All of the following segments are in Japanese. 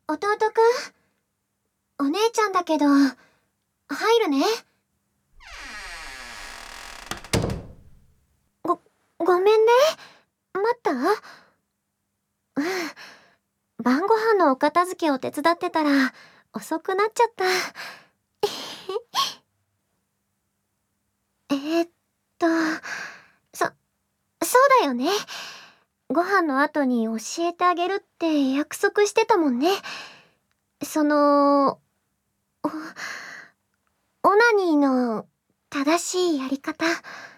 弟くん、お姉ちゃんだけど、入るね。ごめんね。待った？うん。晩ご飯のお片付けを手伝ってたら、遅くなっちゃった。えーっと、そうだよね。ご飯の後に教えてあげるって約束してたもんね。オナニーの正しいやり方。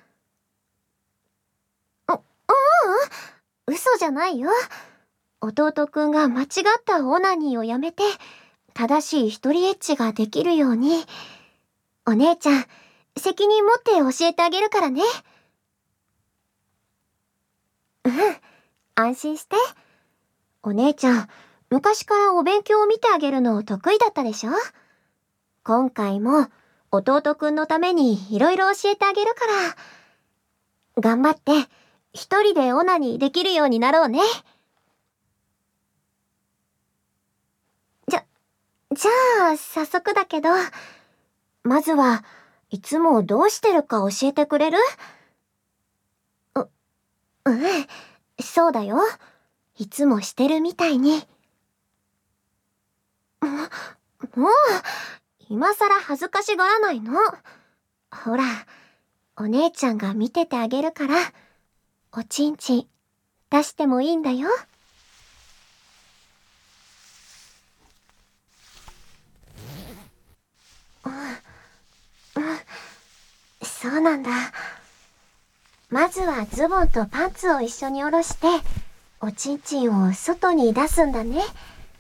嘘じゃないよ。弟くんが間違ったオナニーをやめて、正しい一人エッチができるように、お姉ちゃん、責任持って教えてあげるからね。うん、安心して。お姉ちゃん、昔からお勉強を見てあげるの得意だったでしょ？今回も弟くんのためにいろいろ教えてあげるから。頑張って、一人でオナニーできるようになろうね。じゃあ、早速だけど、まずはいつもどうしてるか教えてくれる？うん、そうだよ。いつもしてるみたいに。もう、今さら恥ずかしがらないの。ほら、お姉ちゃんが見ててあげるから、おちんちん出してもいいんだよ。そうなんだ。まずはズボンとパンツを一緒に下ろして、おちんちんを外に出すんだね。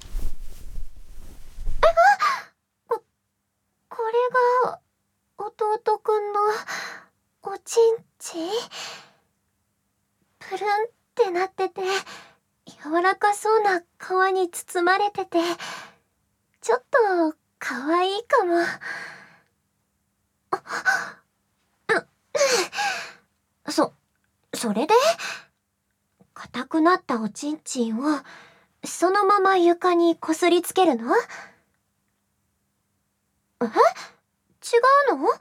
これが、弟くんの、おちんちん？プルンってなってて、柔らかそうな皮に包まれてて、ちょっと、可愛いかも。それで？硬くなったおちんちんを、そのまま床にこすりつけるの？違うの？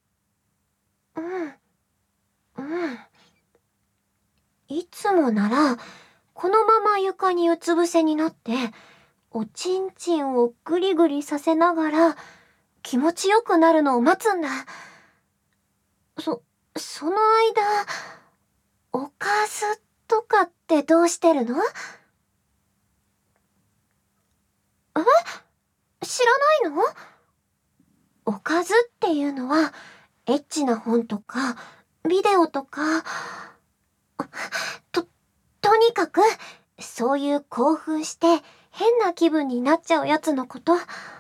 いつもなら、このまま床にうつ伏せになって、おちんちんをグリグリさせながら、気持ちよくなるのを待つんだ。その間、おかずとかってどうしてるの？知らないの？おかずっていうのは、エッチな本とか、ビデオとか、とにかく、そういう興奮して変な気分になっちゃうやつのこと。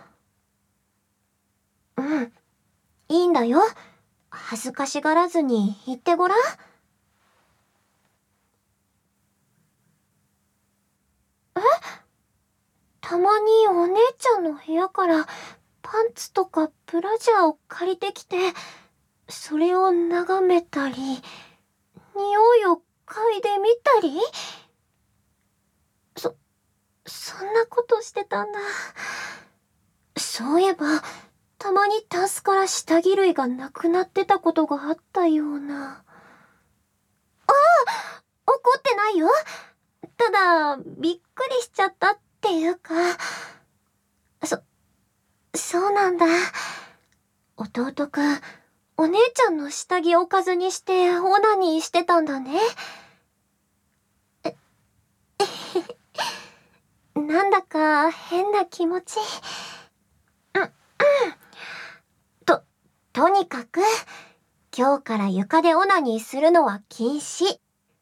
いいんだよ。恥ずかしがらずに言ってごらん。たまにお姉ちゃんの部屋からパンツとかブラジャーを借りてきて、それを眺めたり、匂いを嗅いでみたり？そんなことしてたんだ。そういえば、たまにタンスから下着類がなくなってたことがあったような。怒ってないよ。ただ、びっくりしちゃったっていうか。そうなんだ。弟くん、お姉ちゃんの下着をおかずにしてオナニーしてたんだね。なんだか変な気持ち。とにかく、今日から床でオナニーするのは禁止。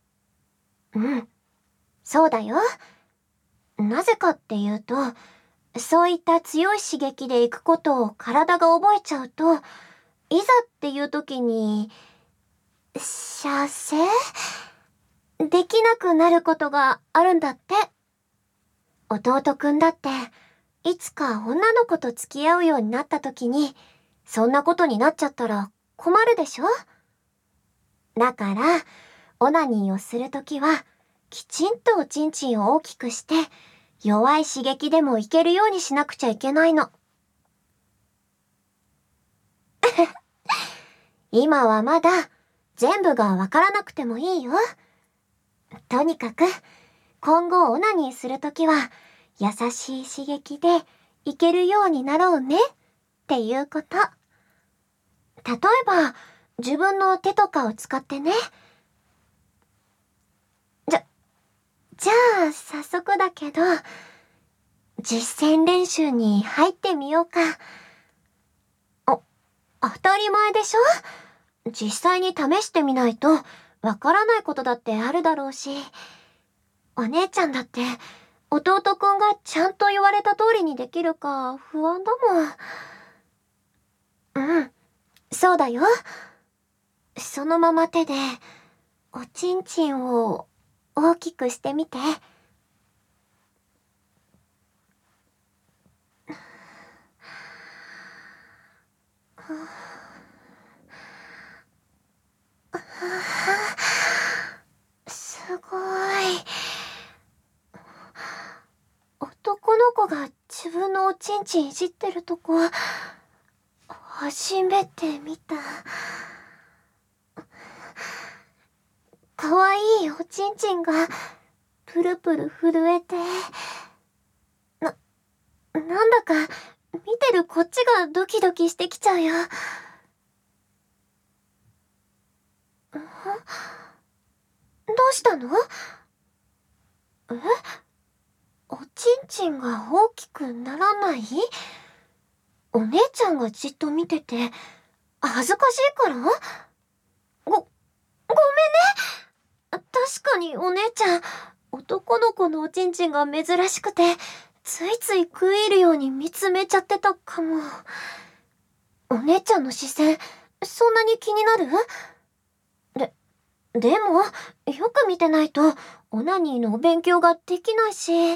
そうだよ。なぜかっていうと、そういった強い刺激で行くことを体が覚えちゃうと、いざっていう時に、射精できなくなることがあるんだって。弟くんだって、いつか女の子と付き合うようになった時に、そんなことになっちゃったら困るでしょ？だから、オナニーをするときは、きちんとおちんちんを大きくして、 弱い刺激でもいけるようにしなくちゃいけないの。今はまだ全部がわからなくてもいいよ。とにかく今後オナニーするときは優しい刺激でいけるようになろうねっていうこと。例えば自分の手とかを使ってね。じゃあ早速だけど実践練習に入ってみようか。当たり前でしょ？実際に試してみないとわからないことだってあるだろうし、お姉ちゃんだって弟くんがちゃんと言われた通りにできるか不安だもん。うん、そうだよ。そのまま手でおちんちんを大きくしてみて。すごい。男の子が自分のおちんちんいじってるとこ初めて見た。かわいいおちんちんがプルプル震えて、なんだか見てるこっちがドキドキしてきちゃうよ。どうしたの？おちんちんが大きくならない？お姉ちゃんがじっと見てて恥ずかしいから？ごめんね。確かにお姉ちゃん、男の子のおちんちんが珍しくて、ついつい食い入るように見つめちゃってたかも。お姉ちゃんの視線、そんなに気になる？でも、よく見てないと、オナニーのお勉強ができないし。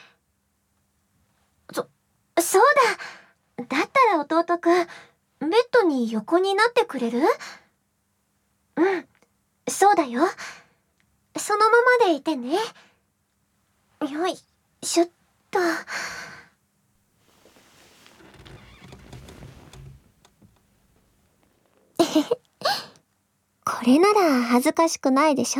そうだ。だったら弟くん、ベッドに横になってくれる？うん、そうだよ。そのままでいてね。よいしょっと。これなら恥ずかしくないでしょ？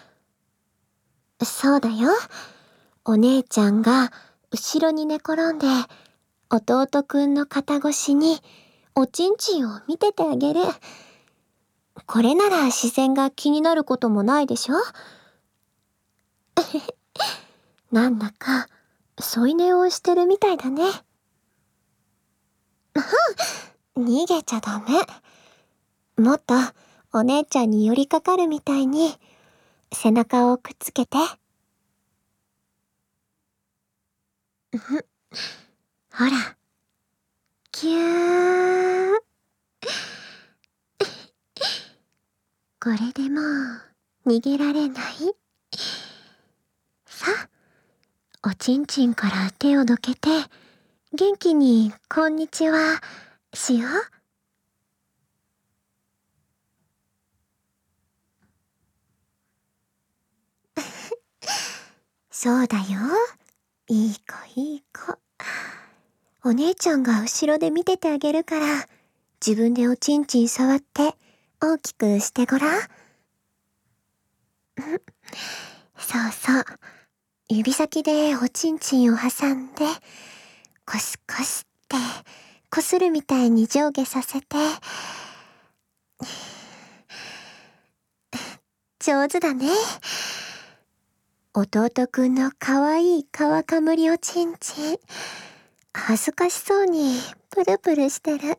そうだよ。お姉ちゃんが後ろに寝転んで、弟くんの肩越しにおちんちんを見ててあげる。これなら視線が気になることもないでしょ？なんだか添い寝をしてるみたいだね。逃げちゃダメ。もっとお姉ちゃんに寄りかかるみたいに背中をくっつけて。ほら、キュー。これでもう逃げられない？さあ、おちんちんから手をどけて元気にこんにちはしよう。そうだよ。いい子いい子。お姉ちゃんが後ろで見ててあげるから、自分でおちんちん触って大きくしてごらん。そうそう。指先でおちんちんを挟んで、コスコスってこするみたいに上下させて。上手だね。弟くんのかわいい皮かむりおちんちん。恥ずかしそうにプルプルしてる。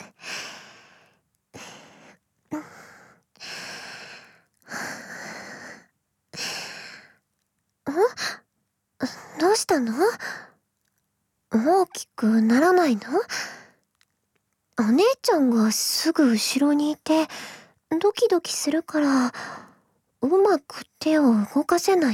どうしたの？大きくならないの？お姉ちゃんがすぐ後ろにいてドキドキするからうまく手を動かせない？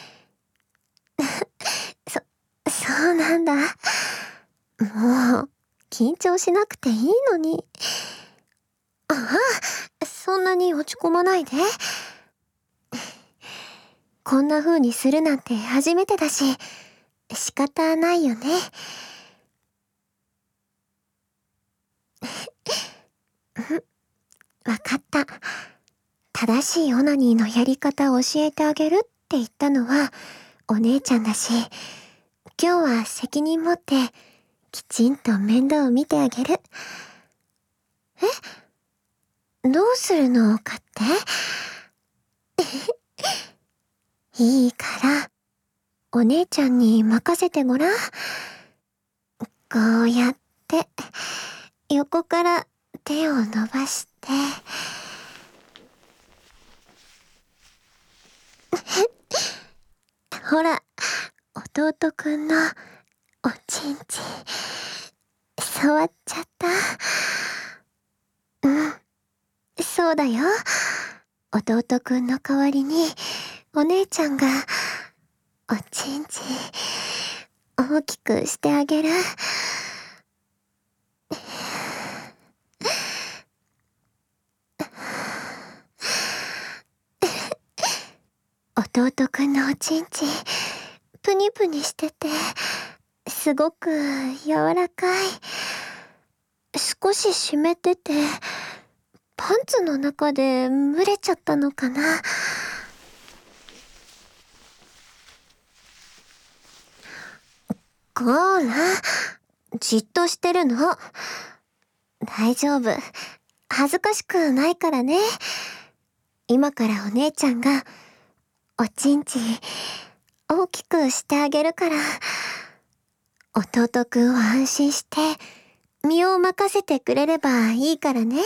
そうなんだ。もう緊張しなくていいのに。ああ、そんなに落ち込まないで。こんな風にするなんて初めてだし、 仕方ないよね。わかった。正しいオナニーのやり方を教えてあげるって言ったのはお姉ちゃんだし、今日は責任持ってきちんと面倒を見てあげる。どうするのかっていいから、お姉ちゃんに任せてごらん。こうやって、横から手を伸ばして、ほら、弟くんのおちんちん、触っちゃった。そうだよ。弟くんの代わりに、お姉ちゃんが、おちんちん、大きくしてあげる。弟くんのおちんちん、プニプニしてて、すごく柔らかい。少し湿ってて、パンツの中で蒸れちゃったのかな。こーら、じっとしてるの。大丈夫。恥ずかしくないからね。今からお姉ちゃんが、おちんちん、大きくしてあげるから、弟くんは安心して、身を任せてくれればいいからね。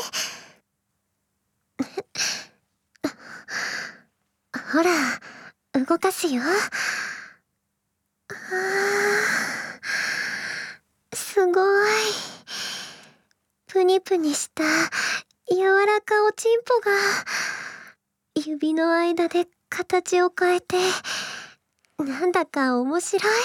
ほら、動かすよ。すごい。プニプニした柔らかおちんぽが指の間で形を変えて、なんだか面白い。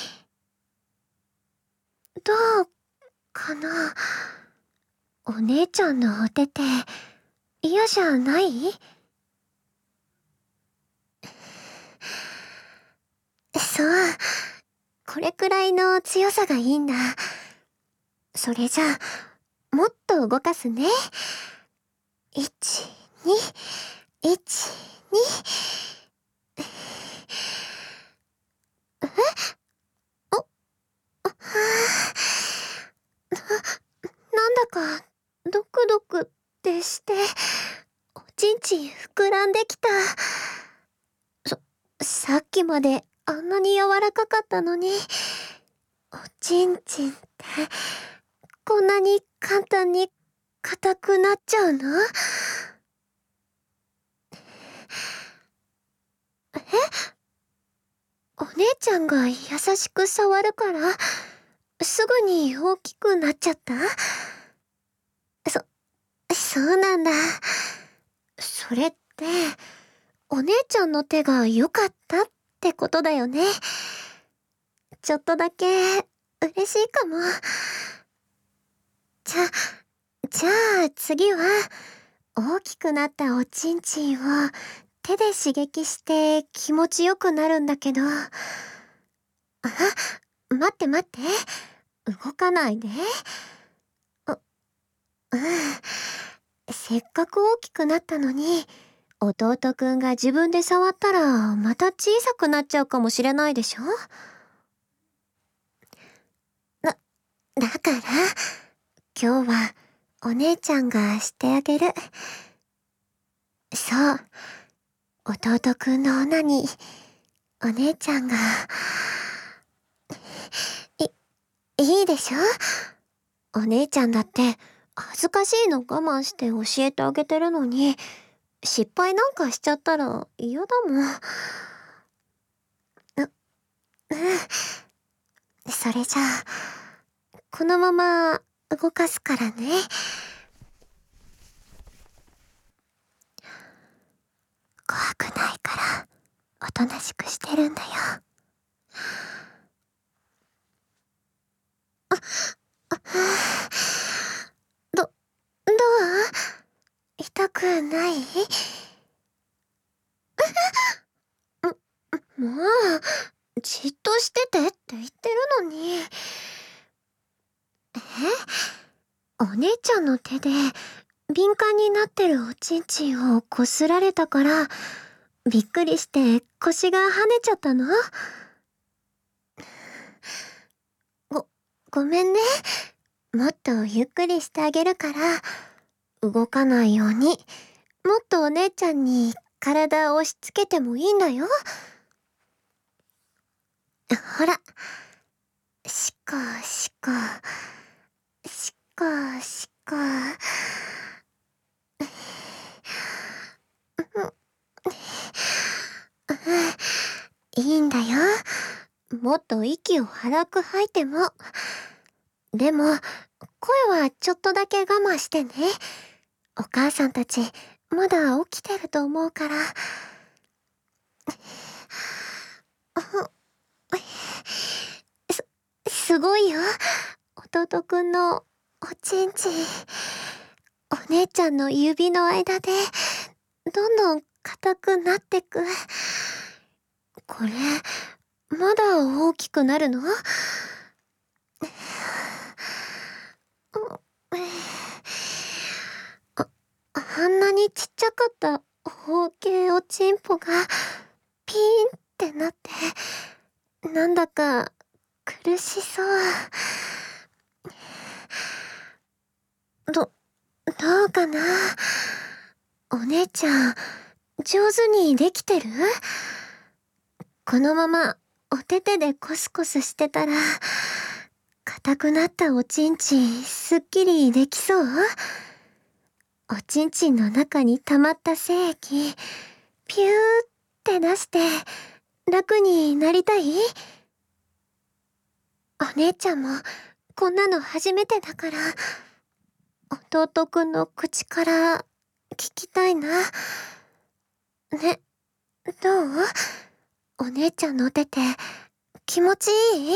どうかな。お姉ちゃんのお手って嫌じゃない？そう、これくらいの強さがいいんだ。それじゃあ、もっと動かすね。1、2、1、2。なんだか、ドクドクってして、おちんちん膨らんできた。さっきまであんなに柔らかかったのに、おちんちんって、こんなに簡単に硬くなっちゃうの？お姉ちゃんが優しく触るから、すぐに大きくなっちゃった？そうなんだ。それって、お姉ちゃんの手が良かったってことだよね。ちょっとだけ嬉しいかも。じゃあ次は、大きくなったおちんちんを手で刺激して気持ちよくなるんだけど。待って待って。動かないで。せっかく大きくなったのに、弟くんが自分で触ったらまた小さくなっちゃうかもしれないでしょ？だから、今日はお姉ちゃんがしてあげる。そう。弟くんのオナに、お姉ちゃんが、いいでしょ？お姉ちゃんだって恥ずかしいの我慢して教えてあげてるのに、失敗なんかしちゃったら嫌だもん。それじゃあ、このまま動かすからね。怖くないから、おとなしくしてるんだよ。どう？痛くない？もう、じっとしててって。 言ってるのに。お姉ちゃんの手で敏感になってるおちんちんをこすられたから、びっくりして腰が跳ねちゃったの？ごめんね。もっとゆっくりしてあげるから、動かないように、もっとお姉ちゃんに体を押し付けてもいいんだよ。ほら、しこしこ、しこしこ。いいんだよ。もっと息を荒く吐いても。でも、声はちょっとだけ我慢してね。お母さんたち、まだ起きてると思うから。すごいよ。弟くんのおちんちん。お姉ちゃんの指の間で、どんどん硬くなってく。これ、まだ大きくなるの？あんなにちっちゃかった包茎おちんぽがピーンってなって、なんだか苦しそう。どうかな？お姉ちゃん、上手にできてる？このままお手手でコスコスしてたら、硬くなったおちんちんすっきりできそう？おちんちんの中に溜まった精液、ピューって出して楽になりたい？お姉ちゃんもこんなの初めてだから、弟くんの口から聞きたいな。ね、どう？お姉ちゃんの手て気持ちいい？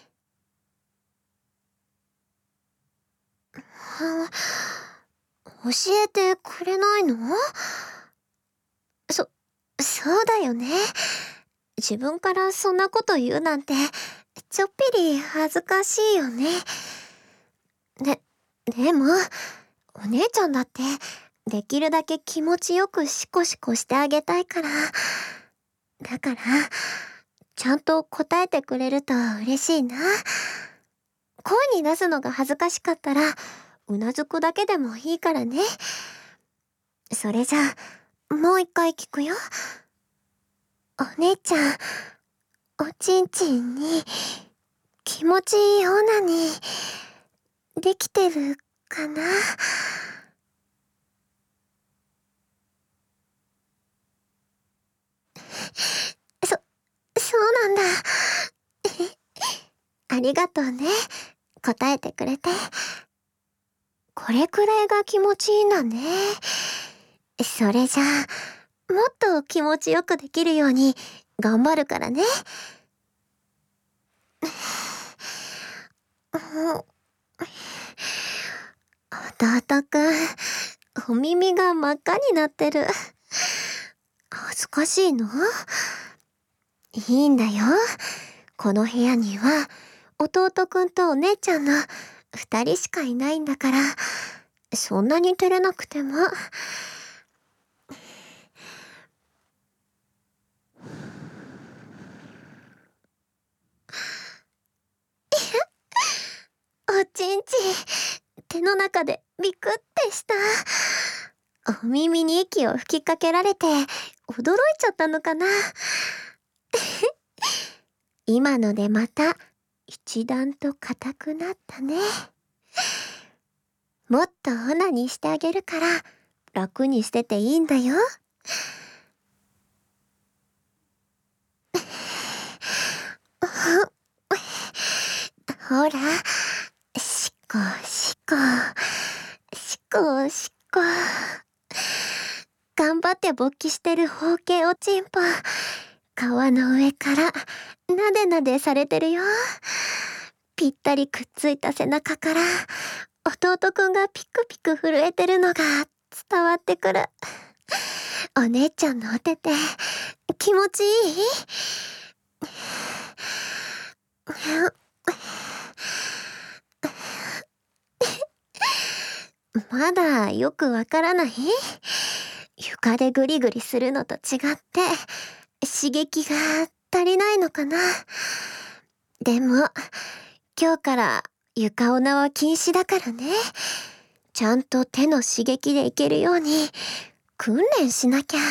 教えてくれないの？そうだよね。自分からそんなこと言うなんて、ちょっぴり恥ずかしいよね。でも、お姉ちゃんだって、できるだけ気持ちよくシコシコしてあげたいから。だから、ちゃんと答えてくれると嬉しいな。声に出すのが恥ずかしかったら、うなずくだけでもいいからね。それじゃあ、もう一回聞くよ。お姉ちゃん、おちんちんに気持ちいいオナニーできてるかな？そうなんだ。ありがとうね。答えてくれて。これくらいが気持ちいいんだね。それじゃあ、もっと気持ちよくできるように頑張るからね。弟くん、お耳が真っ赤になってる。恥ずかしいの？いいんだよ。この部屋には弟くんとお姉ちゃんの二人しかいないんだから、そんなに照れなくても。おちんちん、手の中でビクってした。お耳に息を吹きかけられて驚いちゃったのかな。今のでまた一段と硬くなったね。もっとオナにしてあげるから楽にしてていいんだよ。ほら、しこしこ、しこしこ。頑張って勃起してる包茎おちんぽ、皮の上からなでなでされてるよ。ぴったりくっついた背中から弟くんがピクピク震えてるのが伝わってくる。お姉ちゃんのお手手気持ちいい？ まだよくわからない？床でグリグリするのと違って刺激が足りないのかな。でも今日から床オナは禁止だからね。ちゃんと手の刺激でいけるように訓練しなきゃ。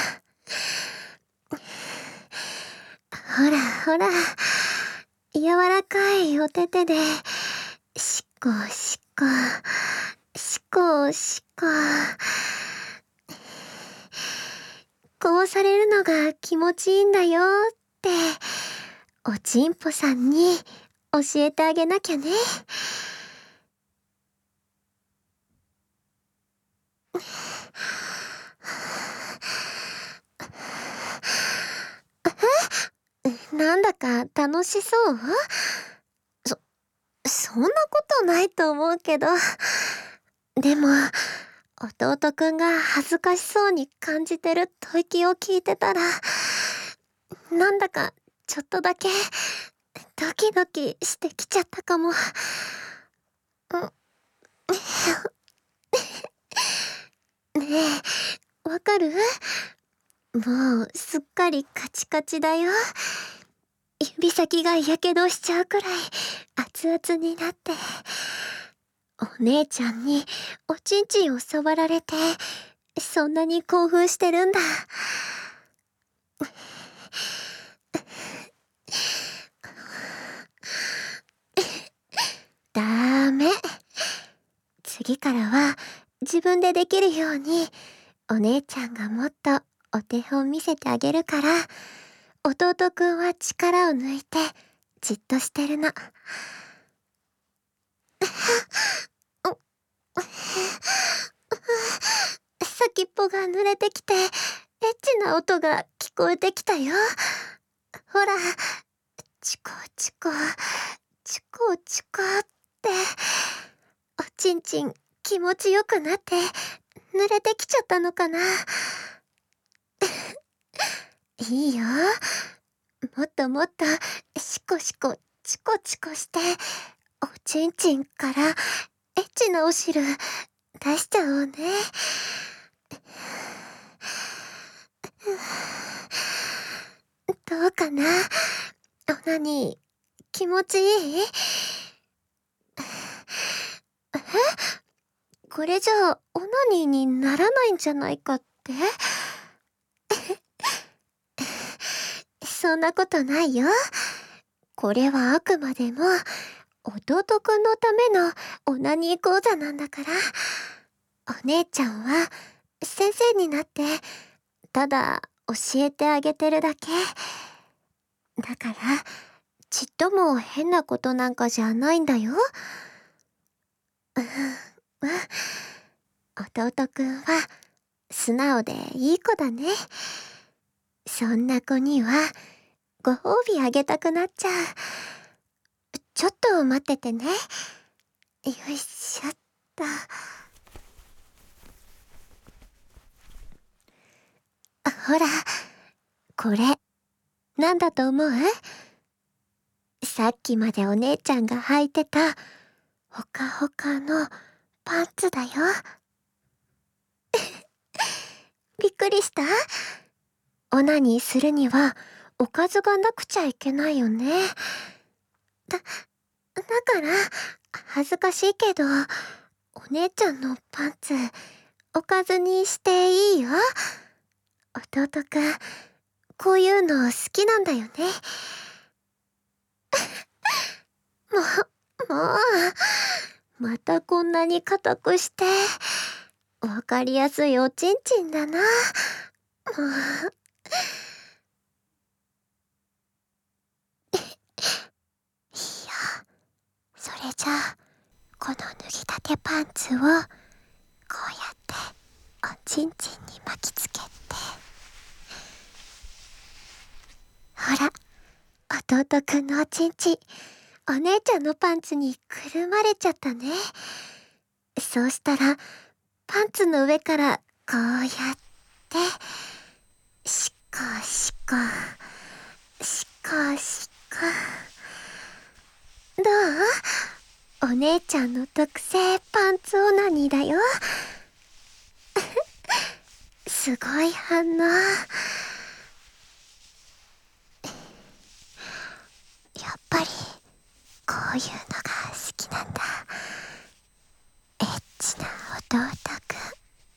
ほらほら、柔らかいお手手でしこしこしこしこ、こうされるのが気持ちいいんだよっておちんぽさんに教えてあげなきゃね。なんだか楽しそう？そんなことないと思うけど。でも弟くんが恥ずかしそうに感じてる吐息を聞いてたら、なんだかちょっとだけドキドキしてきちゃったかも。ねえ、わかる？もうすっかりカチカチだよ。指先がやけどしちゃうくらい熱々になって、お姉ちゃんにおちんちんを触られてそんなに興奮してるんだ。ダメ。次からは自分でできるようにお姉ちゃんがもっとお手本見せてあげるから、弟くんは力を抜いてじっとしてるの。先っぽが濡れてきてエッチな音が聞こえてきたよ。ほら、チコチコチコチコっておちんちん気持ちよくなって濡れてきちゃったのかな。いいよ、もっともっとシコシコチコチコしておちんちんからエッチなお汁出しちゃおうね。どうかな、オナニー気持ちいい？これじゃあオナニーにならないんじゃないかって？そんなことないよ。これはあくまでも弟くんのためのオナニー講座なんだから。お姉ちゃんは先生になってただ教えてあげてるだけだから、ちっとも変なことなんかじゃないんだよ。弟くんは素直でいい子だね。そんな子にはご褒美あげたくなっちゃう。ちょっと待っててね。よいしょっと。ほら、これなんだと思う？さっきまでお姉ちゃんが履いてたほかほかのパンツだよ。びっくりした？オナニーするにはおかずがなくちゃいけないよね。だから恥ずかしいけどお姉ちゃんのパンツおかずにしていいよ。弟くんこういうの好きなんだよね。もうまたこんなに硬くしてわかりやすいおちんちんだな。もういいよ。それじゃあこの脱ぎたてパンツをこうやっておちんちんに巻きつけて、ほら弟くんのおちんちんお姉ちゃんのパンツにくるまれちゃったね。そうしたらパンツの上からこうやってシコシコシコシコ、 姉ちゃんの特製パンツオナニーだよ。すごい反応。やっぱりこういうのが好きなんだ。エッチな弟くん。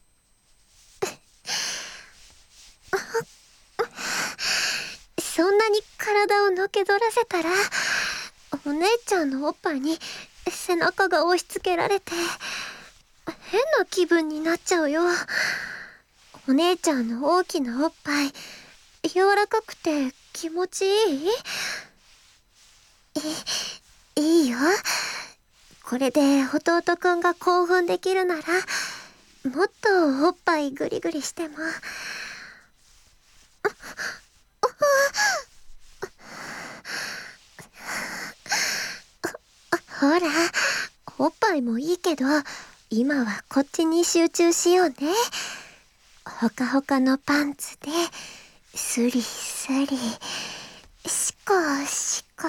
そんなに体をのけぞらせたら、お姉ちゃんのおっぱいに背中が押し付けられて変な気分になっちゃうよ。お姉ちゃんの大きなおっぱい、柔らかくて気持ちいい？いいよ。これで弟くんが興奮できるなら、もっとおっぱいグリグリしても。ほら、おっぱいもいいけど、今はこっちに集中しようね。ほかほかのパンツで、スリスリ、シコシコ。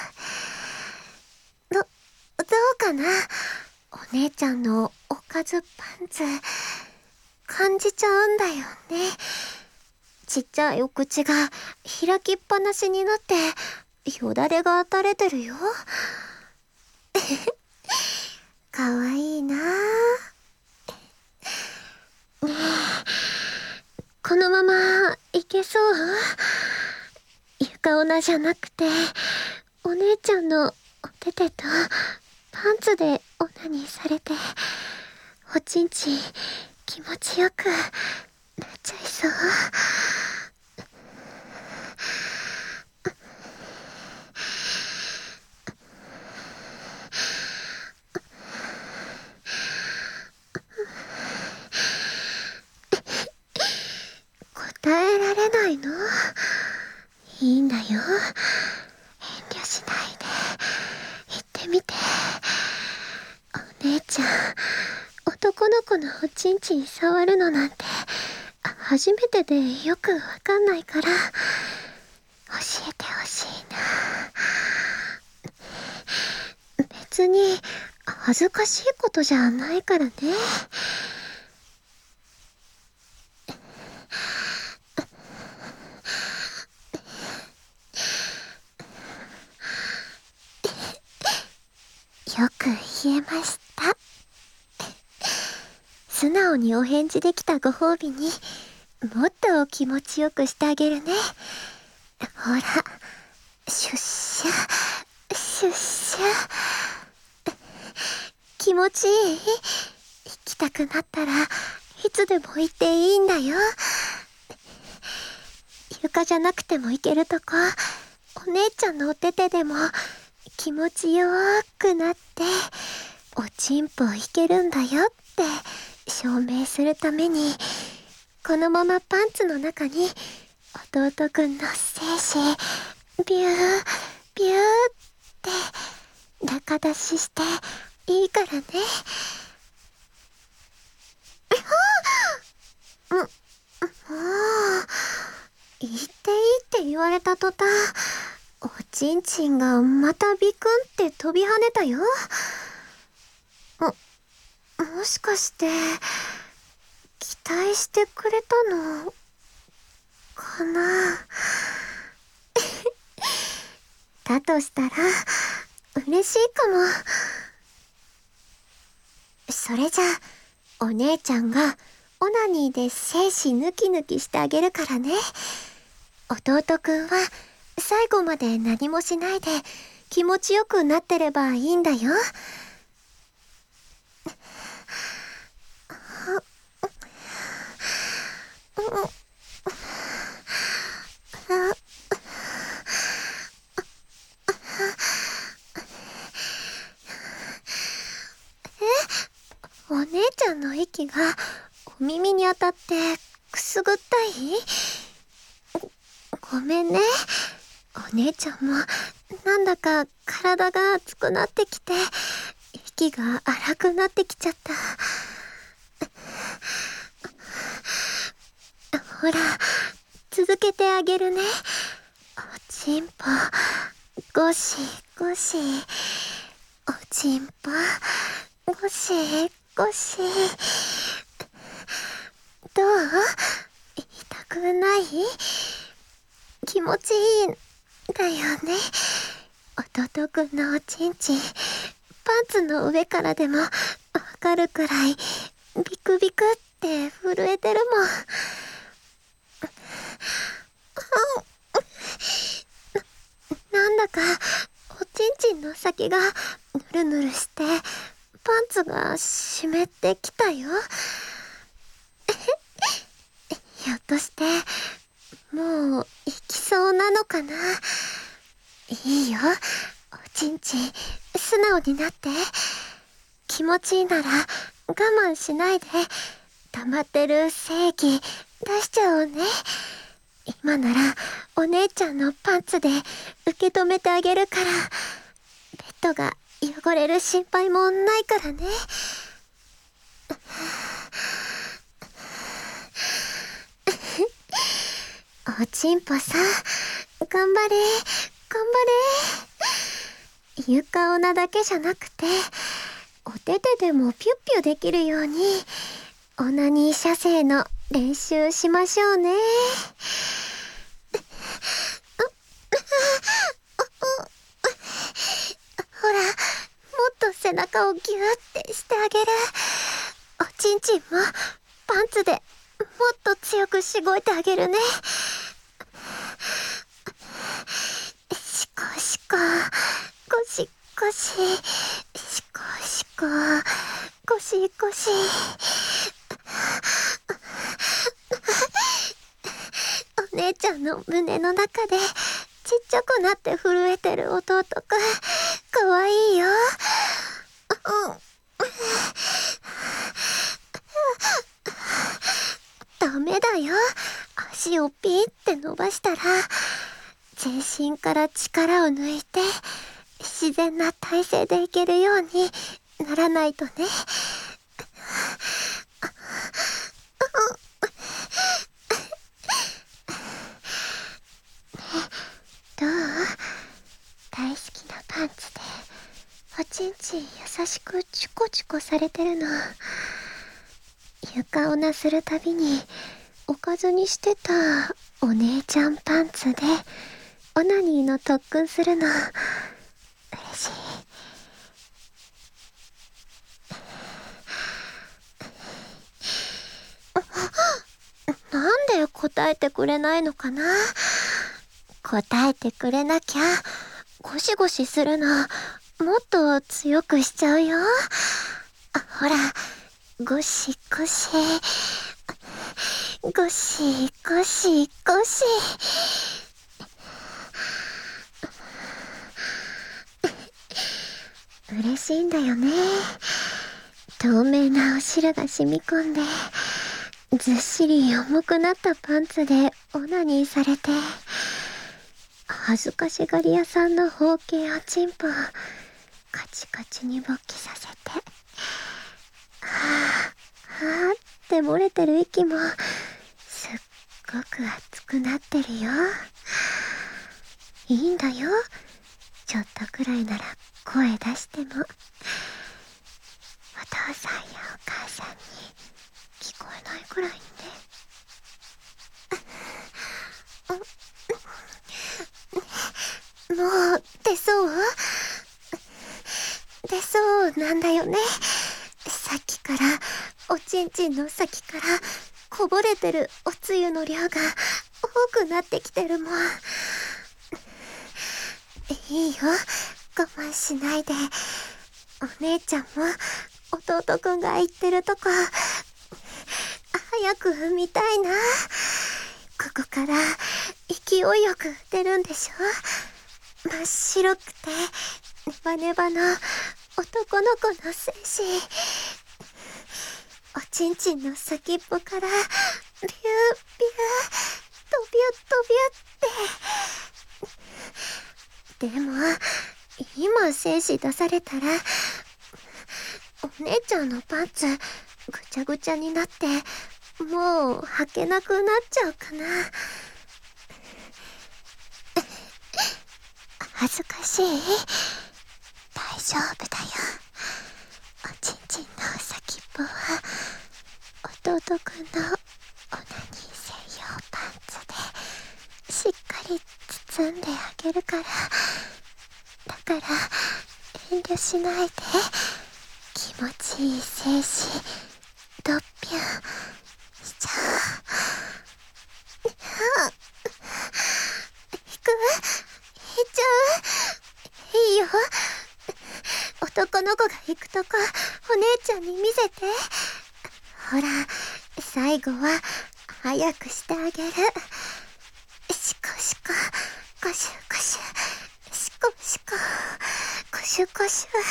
どうかな？お姉ちゃんのおかずパンツ、感じちゃうんだよね。ちっちゃいお口が開きっぱなしになって、よだれが垂れてるよ。かわいいなぁ。ねえ、このままいけそう？床オナじゃなくて、お姉ちゃんのお手手とパンツでオナニーされて、おちんちん気持ちよくなっちゃいそう。答えられないの？いいんだよ。遠慮しないで言ってみて。お姉ちゃん、男の子のおちんちん触るのなんて初めてでよくわかんないから教えてほしいな。別に恥ずかしいことじゃないからね。よく言えました。素直にお返事できたご褒美にもっと気持ちよくしてあげるね。ほら、シュッシュシュッシュ。気持ちいい？行きたくなったらいつでも行っていいんだよ。床じゃなくても行けるとこ、お姉ちゃんのお手手でも気持ちよーくなっておちんぽいけるんだよって証明するために、このままパンツの中に弟くんの精子ビュービューって中出ししていいからね。もう言っていいって言われた途端、おちんちんがまたビクンって飛び跳ねたよ。もしかして期待してくれたのかな。だとしたら嬉しいかも。それじゃあお姉ちゃんがオナニーで精子ヌキヌキしてあげるからね。弟くんは最後まで何もしないで気持ちよくなってればいいんだよ。お姉ちゃんの息がお耳に当たってくすぐったい？ごめんね。お姉ちゃんもなんだか体が熱くなってきて息が荒くなってきちゃった。ほら、続けてあげるね。おちんぽゴシゴシ、 おちんぽ、ゴシゴシ。どう？痛くない？気持ちいいんだよね。弟くんのおちんちん、パンツの上からでもわかるくらいビクビクって震えてるもん。なんだかおちんちんの先がぬるぬるしてパンツが湿ってきたよ。ひょっとしてもう行きそうなのかな。いいよ、おちんちん素直になって。気持ちいいなら我慢しないで溜まってる精液出しちゃおうね。今ならお姉ちゃんのパンツで受け止めてあげるから、ベッドが汚れる心配もないからね。おちんぽさん、頑張れ頑張れ。床オナだけじゃなくてお手手でもピュッピュできるようにオナニー射精の練習しましょうね。ほら、もっと背中をギューってしてあげる。おちんちんもパンツでもっと強くしごいてあげるね。シコシコ、ゴシゴシ、シコシコ、ゴシゴシ。お姉ちゃんの胸の中でちっちゃくなって震えてる弟くん、かわいいよ。ダメだよ。足をピーって伸ばしたら全身から力を抜いて自然な体勢でいけるようにならないとね。どう？大好きなパンツでおちんちん優しくチュコチュコされてるの。床オナするたびにおかずにしてたお姉ちゃんパンツでオナニーの特訓するの嬉しい。なんで答えてくれないのかな。答えてくれなきゃゴシゴシするのもっと強くしちゃうよ。ほら、ゴシゴシゴシゴシゴシ。嬉しいんだよね。透明なお汁が染み込んでずっしり重くなったパンツでオナニーされて、恥ずかしがり屋さんの包茎おちんぽをカチカチに勃起させて、はぁはぁって漏れてる息もすっごく熱くなってるよ。いいんだよ、ちょっとくらいなら声出しても。お父さんやお母さんに聞こえないくらいね。もう出そう出そうなんだよね。さっきからおちんちんの先からこぼれてるおつゆの量が多くなってきてるもん。いいよ、我慢しないで。お姉ちゃんも弟くんが言ってるとこ早く見たいな。ここから勢いよく出るんでしょ。真っ白くてネバネバの男の子の精子。おちんちんの先っぽからビュービュー飛びゅ飛びゅって。でも今精子出されたらお姉ちゃんのパンツぐちゃぐちゃになってもう履けなくなっちゃうかな。恥ずかしい？大丈夫だよ。おちんちんの先っぽは弟くんのオナニー専用パンツでしっかり包んであげるから。だから遠慮しないで。気持ちいい精子ドッピュンしちゃう。引いちゃう。いいよ。男の子が行くとこお姉ちゃんに見せて。ほら、最後は早くしてあげる。シコシココシュコシュシコシココシュコシュ。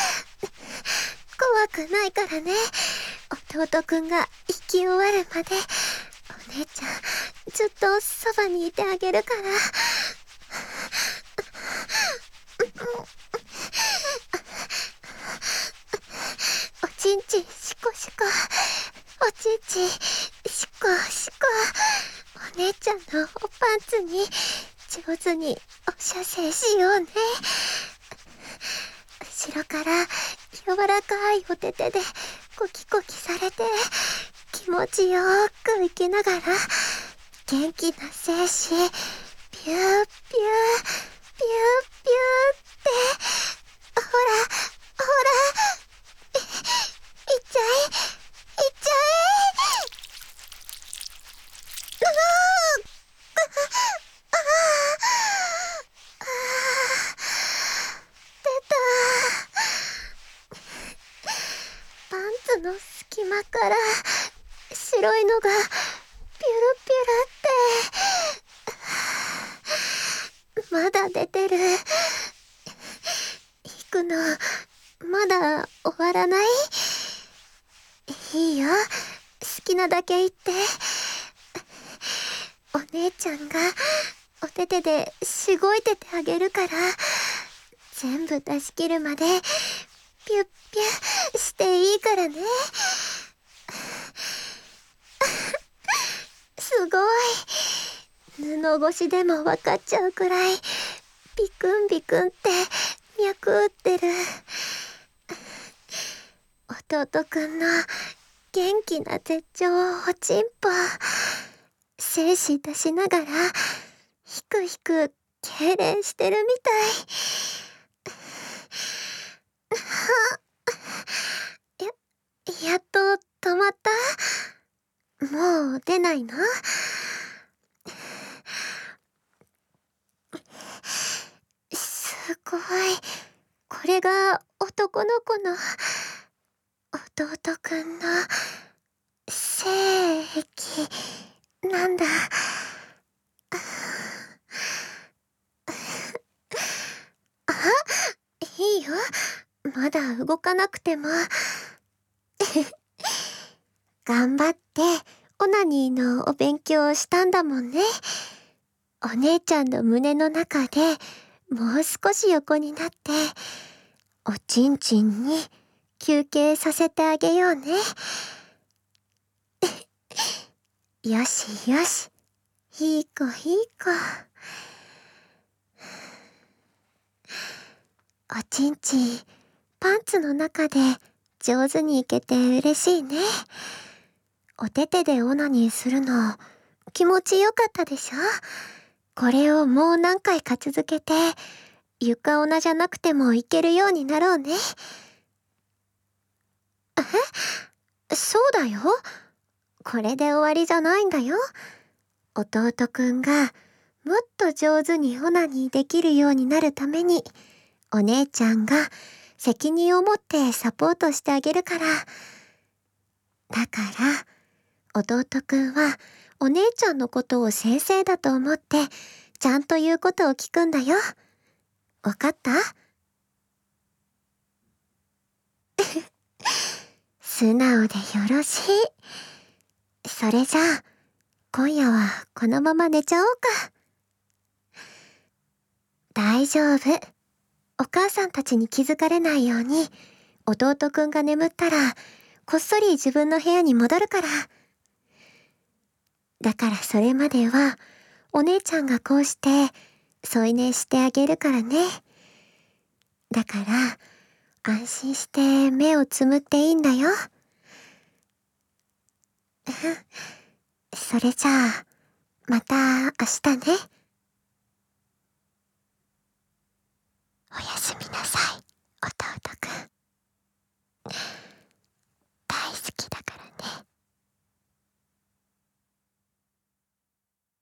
怖くないからね。弟くんが生き終わるまでお姉ちゃんずっとそばにいてあげるから。おちんちんシコシコ、おちんちんシコシコ。お姉ちゃんのおパンツに上手にお射精しようね。後ろから柔らかいお手手でコキコキされて気持ちよーく生きながら元気な精子ピューピューピューピューってほらほらいっちゃえいっちゃえ。出た。パンツの隙間から白いのがピュルピュルって。まだ出てる。引くのまだ終わらない？いいよ、好きなだけ言って。お姉ちゃんがお手手でしごいててあげるから、全部出し切るまでピュッピュしていいからね。すごい。布越しでも分かっちゃうくらいビクンビクンって脈打ってる。弟くんの元気な絶頂おちんぽ精子出しながらひくひく痙攣してるみたい。やっと止まった？もう出ないの？すごい。これが男の子の弟くんの精液なんだ。あ、いいよ。まだ動かなくても。頑張ってオナニーのお勉強をしたんだもんね。お姉ちゃんの胸の中でもう少し横になっておちんちんに休憩させてあげようね。よしよし、いい子いい子。おちんちんパンツの中で上手にいけて嬉しいね。お手手でオナニーするの気持ちよかったでしょ？これをもう何回か続けて床オナじゃなくてもいけるようになろうね。そうだよ。これで終わりじゃないんだよ。弟くんがもっと上手にオナニーできるようになるためにお姉ちゃんが責任を持ってサポートしてあげるから。だから弟くんはお姉ちゃんのことを先生だと思ってちゃんと言うことを聞くんだよ。わかった？素直でよろしい。それじゃあ今夜はこのまま寝ちゃおうか。大丈夫。お母さんたちに気づかれないように弟くんが眠ったらこっそり自分の部屋に戻るから。だからそれまではお姉ちゃんがこうして添い寝してあげるからね。だから安心して目をつむっていいんだよ。それじゃあ、また明日ね。